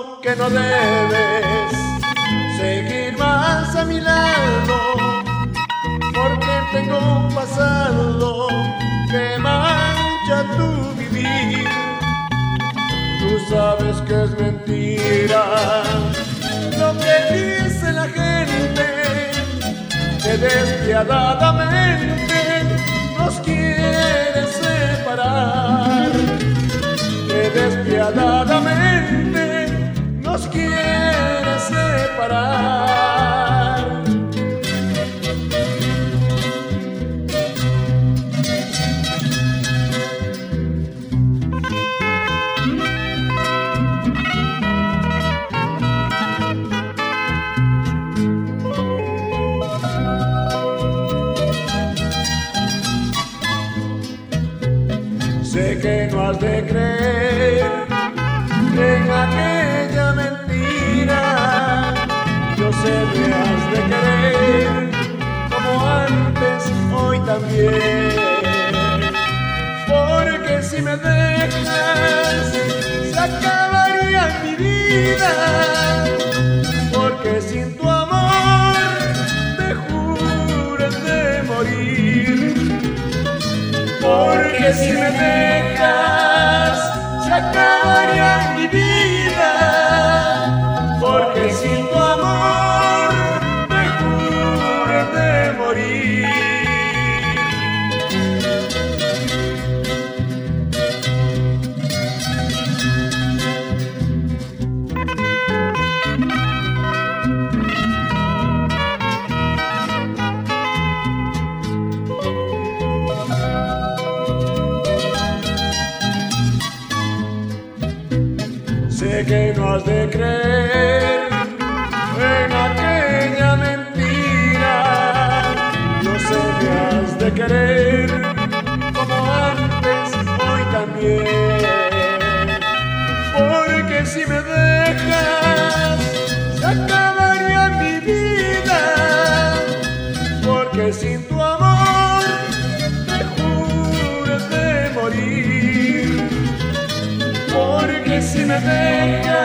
que no debes seguir más a mi lado, porque tengo un pasado que mancha tu vivir. Tú sabes que es mentira lo que dice la gente, que despiadadamente nos quiere separar, que despiadadamente nos quiere separar. Sé que no has de creer en aquella mentira, yo sé que has de querer como antes, hoy también. Porque si me dejas, se acabaría mi vida, porque sin tu amor te juras de morir. Porque si me dejas, se acabaría mi vida, porque sin tu amor me juro de morir. Sé que no has de creer en aquella mentira, yo sé que has de querer como antes, hoy también. Porque si me dejas, se acabaría mi vida, porque sin tu amor te juro de morir. Porque si me dejas,